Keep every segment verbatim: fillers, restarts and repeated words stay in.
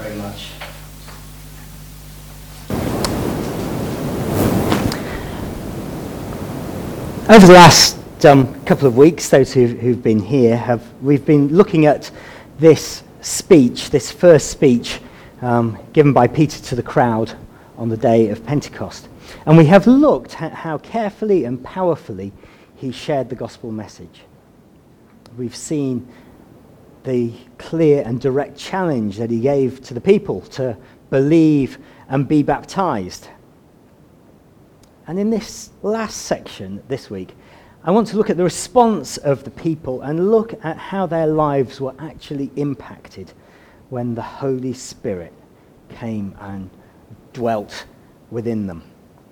very much. Over the last um, couple of weeks, those who, who've been here, have we've been looking at this speech, this first speech um, given by Peter to the crowd on the day of Pentecost. And we have looked at how carefully and powerfully he shared the gospel message. We've seen the clear and direct challenge that he gave to the people to believe and be baptized. And in this last section this week, I want to look at the response of the people and look at how their lives were actually impacted when the Holy Spirit came and dwelt within them.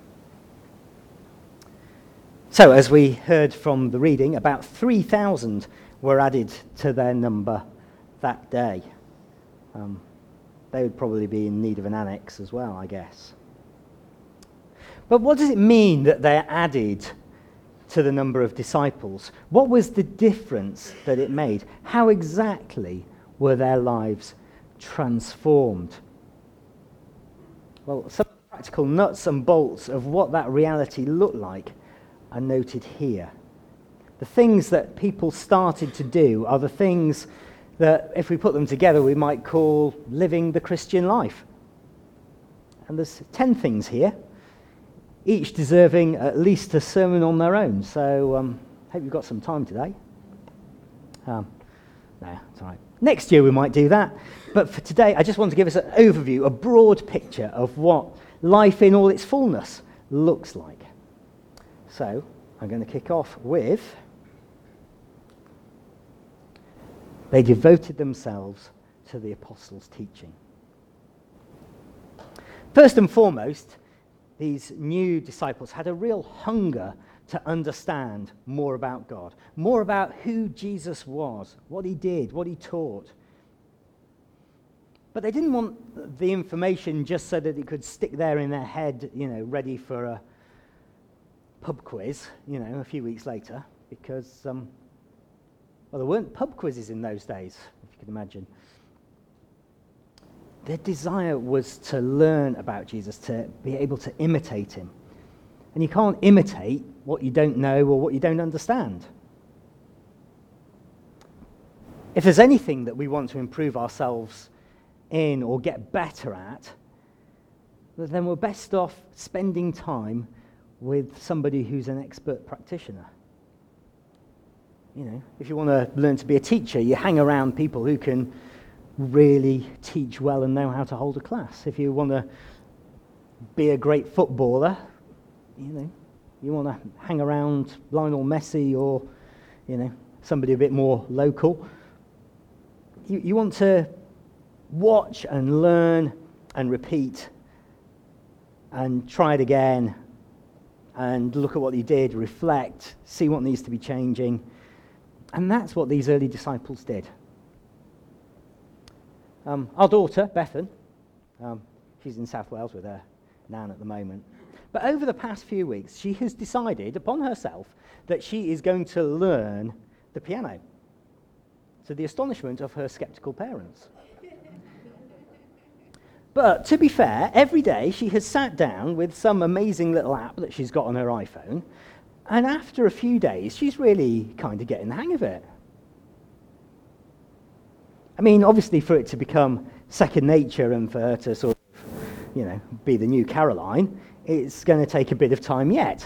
So, as we heard from the reading, about three thousand were added to their number that day. Um, they would probably be in need of an annex as well, I guess. But what does it mean that they're added to the number of disciples? What was the difference that it made? How exactly were their lives transformed? Well, some practical nuts and bolts of what that reality looked like are noted here. The things that people started to do are the things that, if we put them together, we might call living the Christian life. And there's ten things here, each deserving at least a sermon on their own. So, um, hope you've got some time today. Um, no, it's all right. Next year we might do that. But for today, I just want to give us an overview, a broad picture of what life in all its fullness looks like. So, I'm going to kick off with, they devoted themselves to the apostles' teaching. First and foremost, these new disciples had a real hunger to understand more about God, more about who Jesus was, what he did, what he taught. But they didn't want the information just so that it could stick there in their head, you know, ready for a pub quiz, you know, a few weeks later, because, um, well, there weren't pub quizzes in those days, if you can imagine. Their desire was to learn about Jesus, to be able to imitate him. And you can't imitate what you don't know or what you don't understand. If there's anything that we want to improve ourselves in or get better at, then we're best off spending time with somebody who's an expert practitioner. You know, if you want to learn to be a teacher, you hang around people who can really teach well and know how to hold a class. If you want to be a great footballer, you know, you want to hang around Lionel Messi or, you know, somebody a bit more local. You, you want to watch and learn and repeat and try it again and look at what he did, reflect, see what needs to be changing. And that's what these early disciples did. Um, our daughter, Bethan, um, she's in South Wales with her nan at the moment. But over the past few weeks, she has decided upon herself that she is going to learn the piano, to the astonishment of her sceptical parents. But to be fair, every day she has sat down with some amazing little app that she's got on her iPhone, and after a few days, she's really kind of getting the hang of it. I mean, obviously for it to become second nature and for her to sort of, you know, be the new Caroline, it's going to take a bit of time yet.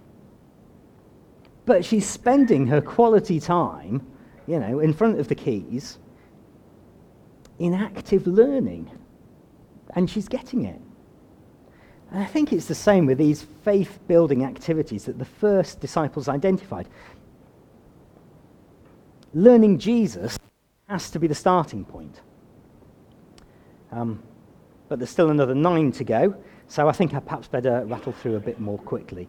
But she's spending her quality time, you know, in front of the keys in active learning. And she's getting it. And I think it's the same with these faith-building activities that the first disciples identified. Learning Jesus has to be the starting point. Um, but there's still another nine to go, so I think I perhaps better rattle through a bit more quickly.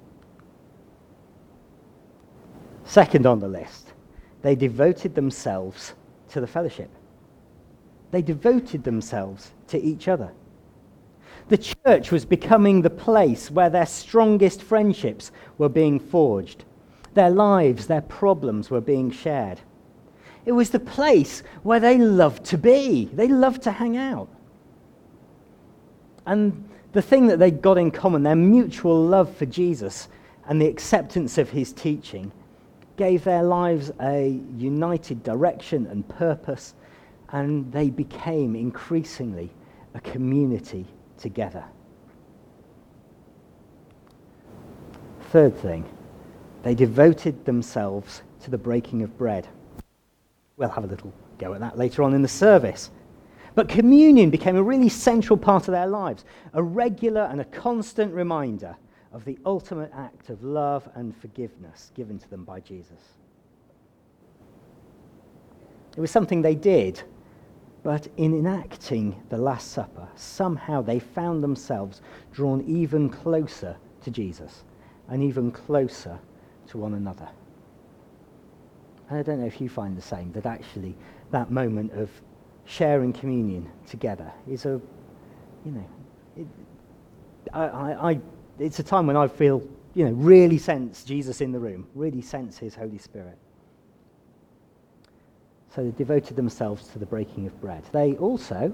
Second on the list, they devoted themselves to the fellowship. They devoted themselves to each other. The church was becoming the place where their strongest friendships were being forged. Their lives, their problems were being shared. It was the place where they loved to be. They loved to hang out. And the thing that they got in common, their mutual love for Jesus and the acceptance of his teaching, gave their lives a united direction and purpose, and they became increasingly a community together. Third thing, they devoted themselves to the breaking of bread. We'll have a little go at that later on in the service. But communion became a really central part of their lives, a regular and a constant reminder of the ultimate act of love and forgiveness given to them by Jesus. It was something they did, but in enacting the Last Supper, somehow they found themselves drawn even closer to Jesus and even closer to one another. And I don't know if you find the same, that actually that moment of sharing communion together is a, you know, it, I, I, I, it's a time when I feel, you know, really sense Jesus in the room, really sense his Holy Spirit. So they devoted themselves to the breaking of bread. They also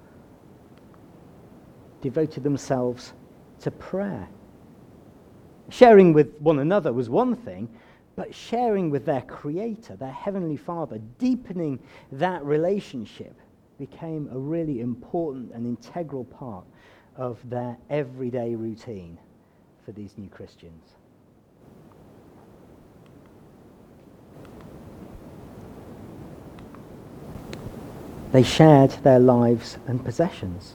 devoted themselves to prayer. Sharing with one another was one thing, but sharing with their Creator, their Heavenly Father, deepening that relationship became a really important and integral part of their everyday routine for these new Christians. They shared their lives and possessions.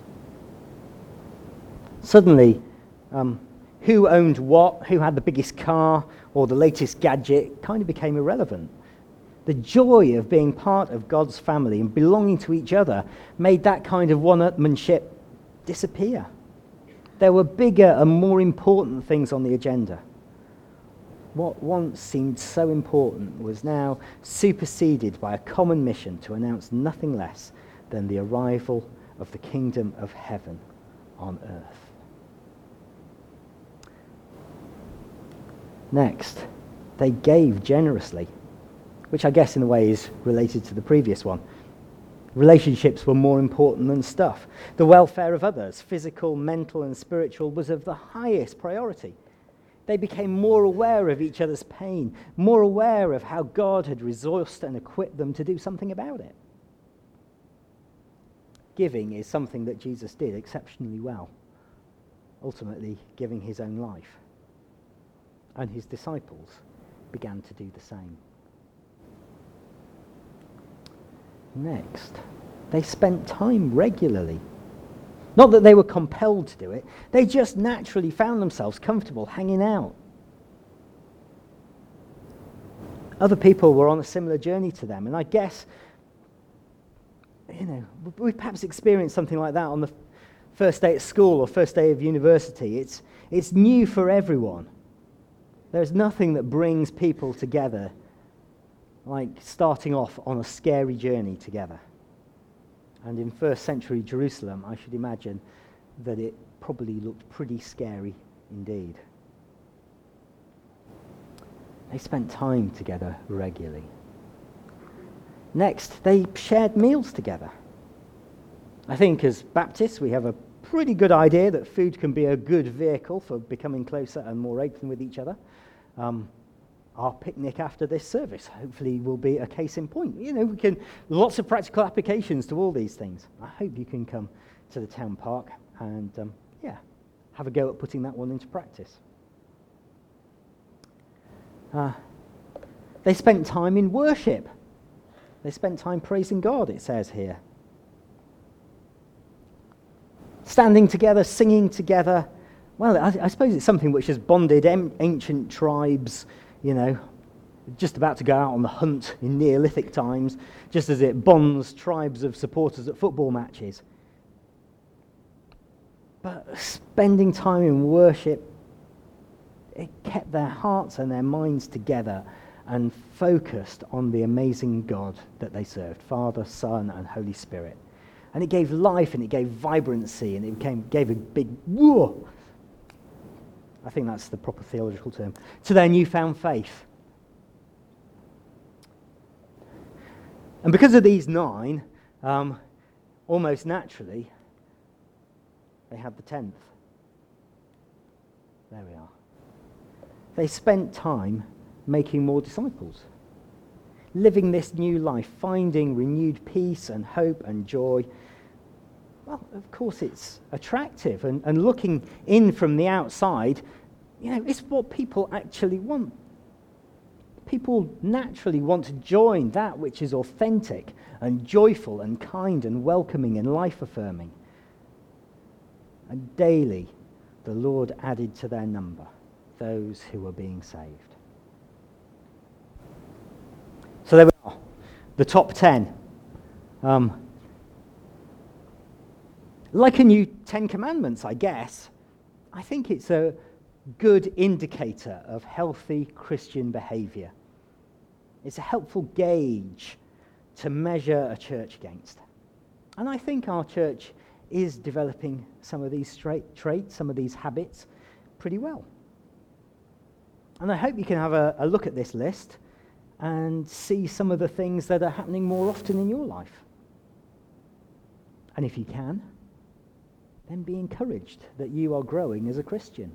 Suddenly, um, who owned what, who had the biggest car, or the latest gadget kind of became irrelevant. The joy of being part of God's family and belonging to each other made that kind of one-upmanship disappear. There were bigger and more important things on the agenda. What once seemed so important was now superseded by a common mission to announce nothing less than the arrival of the kingdom of heaven on earth. Next, they gave generously, which I guess in a way is related to the previous one. Relationships were more important than stuff. The welfare of others, physical, mental, and spiritual, was of the highest priority. They became more aware of each other's pain, more aware of how God had resourced and equipped them to do something about it. Giving is something that Jesus did exceptionally well, ultimately giving his own life. And his disciples began to do the same. Next, they spent time regularly. Not that they were compelled to do it, they just naturally found themselves comfortable hanging out. Other people were on a similar journey to them, and I guess, you know, we perhaps experienced something like that on the first day at school or first day of university. It's, it's new for everyone. There's nothing that brings people together like starting off on a scary journey together. And in first century Jerusalem, I should imagine that it probably looked pretty scary indeed. They spent time together regularly. Next, they shared meals together. I think as Baptists, we have a pretty good idea that food can be a good vehicle for becoming closer and more open with each other. Um, our picnic after this service hopefully will be a case in point. You know, we can, lots of practical applications to all these things. I hope you can come to the town park and, um, yeah, have a go at putting that one into practice. Uh, they spent time in worship. They spent time praising God, it says here. Standing together, singing together. Well, I, I suppose it's something which has bonded em- ancient tribes, you know, just about to go out on the hunt in Neolithic times, just as it bonds tribes of supporters at football matches. But spending time in worship, it kept their hearts and their minds together and focused on the amazing God that they served, Father, Son, and Holy Spirit. And it gave life and it gave vibrancy and it became, gave a big whoa. I think that's the proper theological term, to their newfound faith. And because of these nine, um, almost naturally, They had the tenth. There we are. They spent time making more disciples, living this new life, finding renewed peace and hope and joy. Well, of course it's attractive, and, and looking in from the outside, you know, it's what people actually want. People naturally want to join that which is authentic and joyful and kind and welcoming and life-affirming. And daily, the Lord added to their number those who were being saved. So there we are, the top ten. Um, like a new Ten Commandments, I guess, I think it's a good indicator of healthy Christian behavior. It's a helpful gauge to measure a church against. And I think our church is developing some of these straight traits, some of these habits, pretty well. And I hope you can have a, a look at this list and see some of the things that are happening more often in your life. And if you can, then be encouraged that you are growing as a Christian.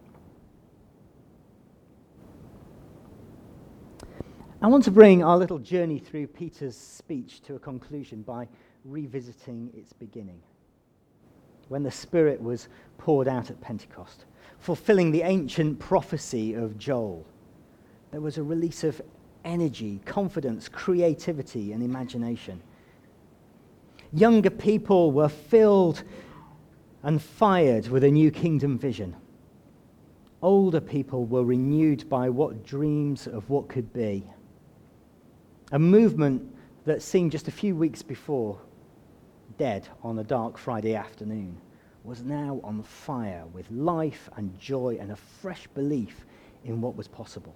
I want to bring our little journey through Peter's speech to a conclusion by revisiting its beginning, when the Spirit was poured out at Pentecost, fulfilling the ancient prophecy of Joel. There was a release of energy, confidence, creativity, and imagination. Younger people were filled and fired with a new kingdom vision. Older people were renewed by what dreams of what could be. A movement that seemed just a few weeks before dead on a dark Friday afternoon was now on fire with life and joy and a fresh belief in what was possible.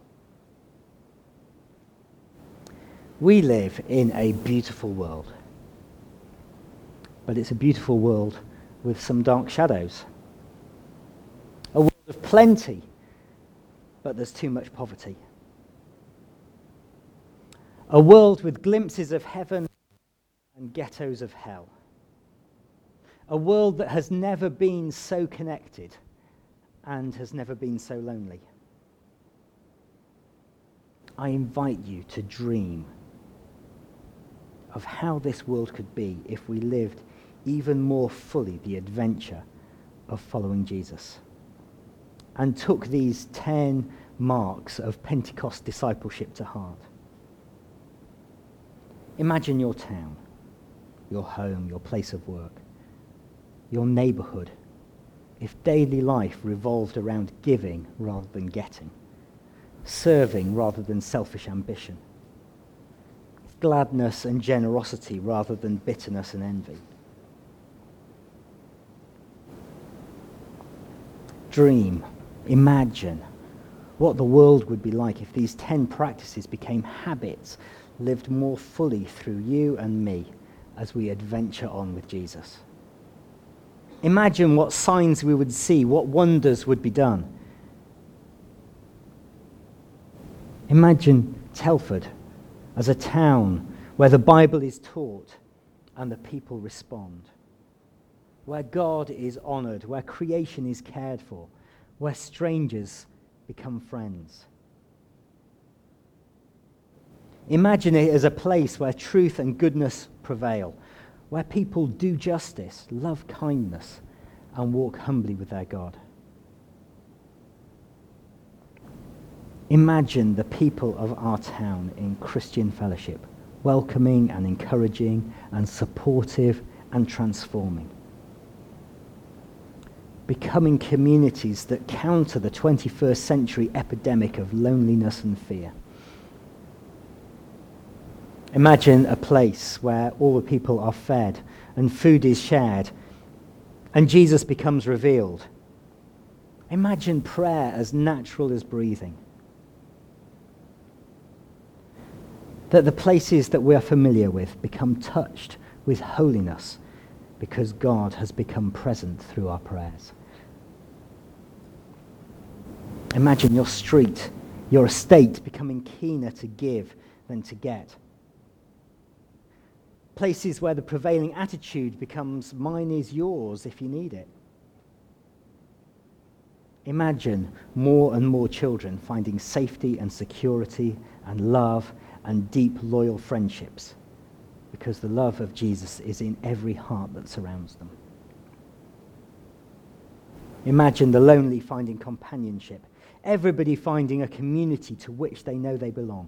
We live in a beautiful world, but it's a beautiful world with some dark shadows. A world of plenty, but there's too much poverty. A world with glimpses of heaven and ghettos of hell. A world that has never been so connected and has never been so lonely. I invite you to dream of how this world could be if we lived even more fully the adventure of following Jesus and took these ten marks of Pentecost discipleship to heart. Imagine your town, your home, your place of work, your neighborhood, if daily life revolved around giving rather than getting, serving rather than selfish ambition, gladness and generosity rather than bitterness and envy. Dream, imagine what the world would be like if these ten practices became habits lived more fully through you and me as we adventure on with Jesus. Imagine what signs we would see, what wonders would be done. Imagine Telford as a town where the Bible is taught and the people respond, where God is honored, where creation is cared for, where strangers become friends. Imagine it as a place where truth and goodness prevail, where people do justice, love kindness, and walk humbly with their God. Imagine the people of our town in Christian fellowship, welcoming and encouraging and supportive and transforming. Becoming communities that counter the twenty-first century epidemic of loneliness and fear. Imagine a place where all the people are fed and food is shared and Jesus becomes revealed. Imagine prayer as natural as breathing. That the places that we are familiar with become touched with holiness because God has become present through our prayers. Imagine your street, your estate becoming keener to give than to get. Places where the prevailing attitude becomes mine is yours if you need it. Imagine more and more children finding safety and security and love and deep, loyal friendships because the love of Jesus is in every heart that surrounds them. Imagine the lonely finding companionship, everybody finding a community to which they know they belong.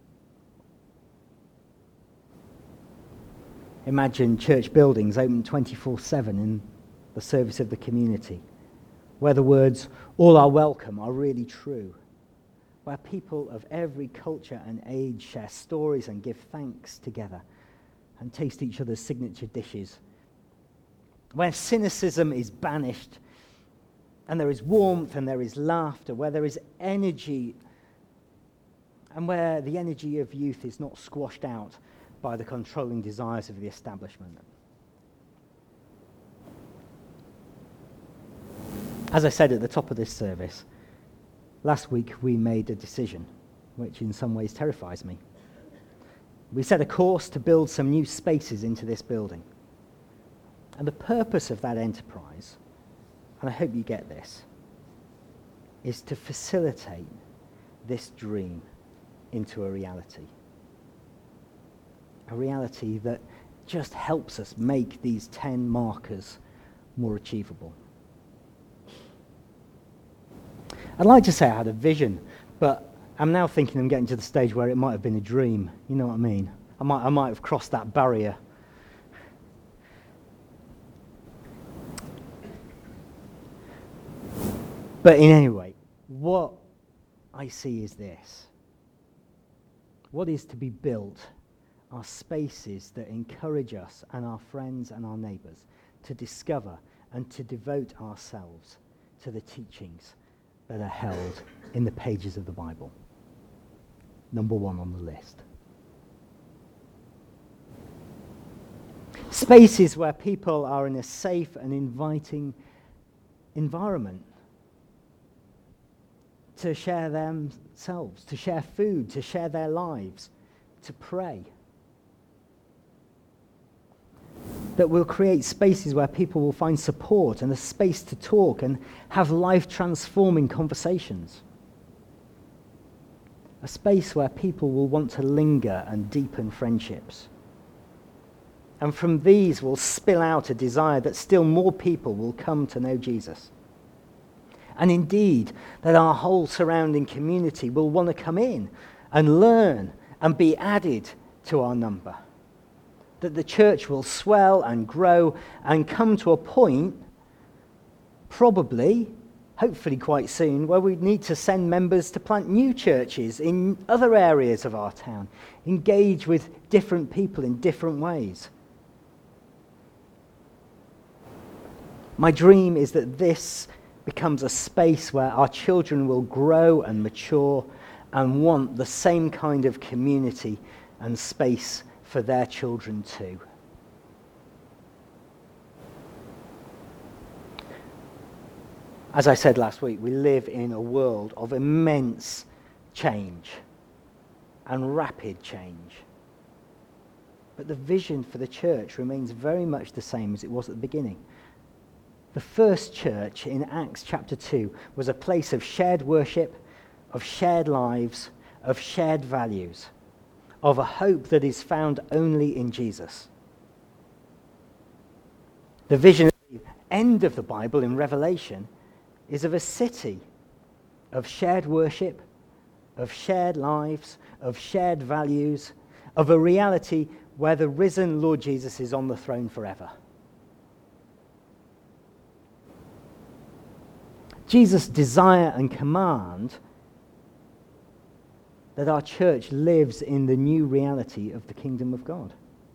Imagine church buildings open twenty-four seven in the service of the community, where the words, "all are welcome," are really true, where people of every culture and age share stories and give thanks together and taste each other's signature dishes, where cynicism is banished and there is warmth and there is laughter, where there is energy and where the energy of youth is not squashed out by the controlling desires of the establishment. As I said at the top of this service, last week we made a decision, which in some ways terrifies me. We set a course to build some new spaces into this building. And the purpose of that enterprise, and I hope you get this, is to facilitate this dream into a reality. A reality that just helps us make these ten markers more achievable. I'd like to say I had a vision, but I'm now thinking I'm getting to the stage where it might have been a dream. You know what I mean? I might, I might have crossed that barrier. But in any way, what I see is this. What is to be built are spaces that encourage us and our friends and our neighbours to discover and to devote ourselves to the teachings that are held in the pages of the Bible. Number one on the list. Spaces where people are in a safe and inviting environment to share themselves, to share food, to share their lives, to pray. That will create spaces where people will find support and a space to talk and have life-transforming conversations. A space where people will want to linger and deepen friendships. And from these will spill out a desire that still more people will come to know Jesus. And indeed, that our whole surrounding community will want to come in and learn and be added to our number. That the church will swell and grow and come to a point, probably, hopefully quite soon, where we need to send members to plant new churches in other areas of our town, engage with different people in different ways. My dream is that this becomes a space where our children will grow and mature and want the same kind of community and space for their children too. As I said last week, we live in a world of immense change and rapid change. But the vision for the church remains very much the same as it was at the beginning. The first church in Acts chapter two was a place of shared worship, of shared lives, of shared values, of a hope that is found only in Jesus. The vision at the end of the Bible in Revelation is of a city of shared worship, of shared lives, of shared values, of a reality where the risen Lord Jesus is on the throne forever. Jesus' desire and command that our church lives in the new reality of the kingdom of God.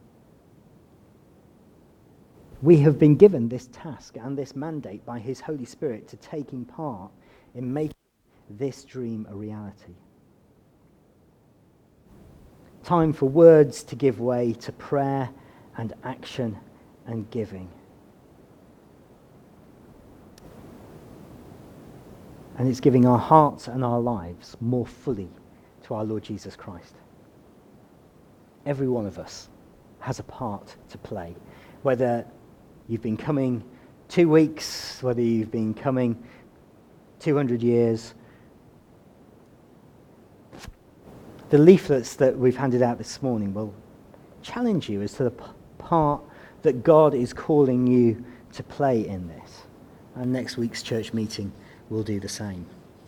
We have been given this task and this mandate by his Holy Spirit to taking part in making this dream a reality. Time for words to give way to prayer and action and giving. And it's giving our hearts and our lives more fully to our Lord Jesus Christ. Every one of us has a part to play. Whether you've been coming two weeks, whether you've been coming two hundred years. The leaflets that we've handed out this morning will challenge you as to the p- part that God is calling you to play in this. And next week's church meeting will do the same.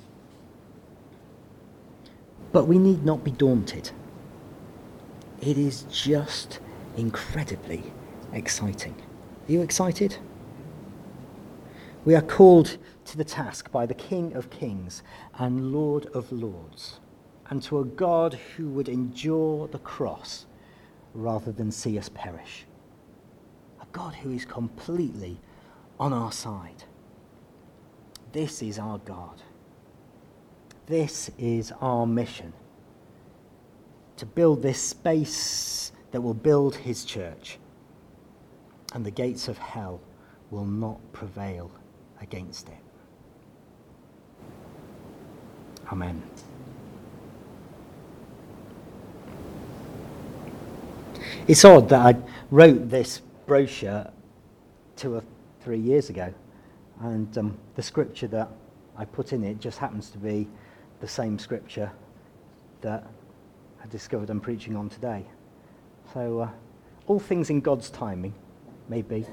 But we need not be daunted. It is just incredibly exciting. Are you excited? We are called to the task by the King of Kings and Lord of Lords, and to a God who would endure the cross rather than see us perish. A God who is completely on our side. This is our God. This is our mission. To build this space that will build his church. And the gates of hell will not prevail against it. Amen. It's odd that I wrote this brochure two or three years ago, and um, the scripture that I put in it just happens to be the same scripture that I discovered I'm preaching on today. So, uh, all things in God's timing, maybe.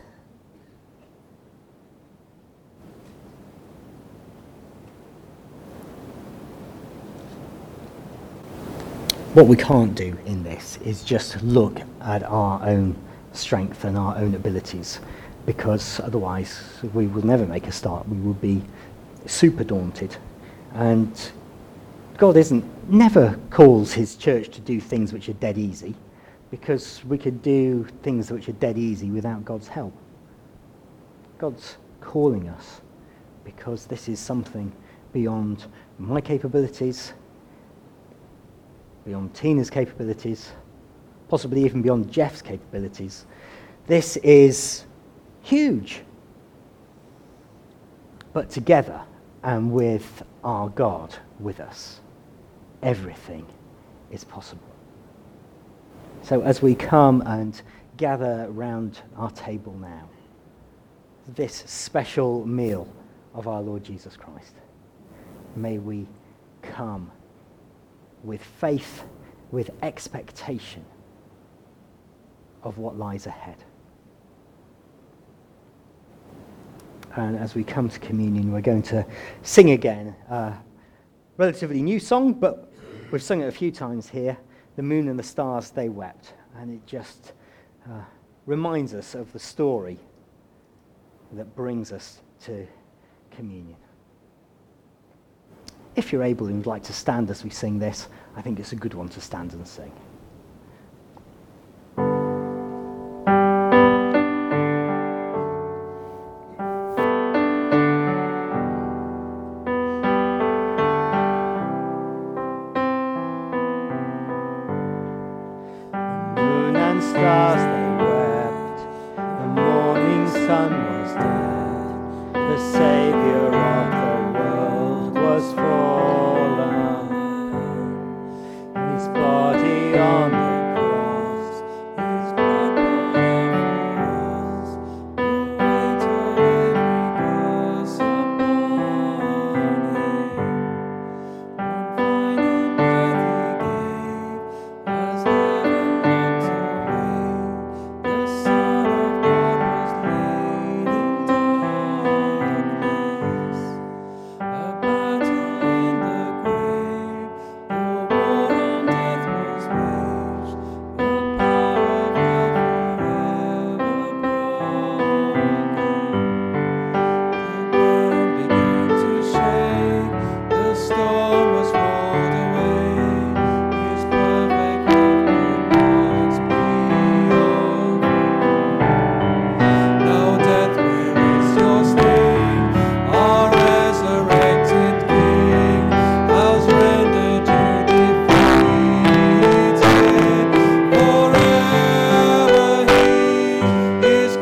What we can't do in this is just look at our own strength and our own abilities, because otherwise we will never make a start. We will be super daunted. And God isn't never calls his church to do things which are dead easy, because we could do things which are dead easy without God's help. God's calling us because this is something beyond my capabilities, beyond Tina's capabilities, possibly even beyond Jeff's capabilities. This is huge. But together and with our God with us, everything is possible. So as we come and gather round our table now, this special meal of our Lord Jesus Christ, may we come with faith, with expectation of what lies ahead. And as we come to communion, we're going to sing again a relatively new song, but we've sung it a few times here, The Moon and the Stars, They Wept. And it just uh, reminds us of the story that brings us to communion. If you're able and would like to stand as we sing this, I think it's a good one to stand and sing. The moon and stars, they wept. The morning sun was dead. The Saviour of the world was fallen.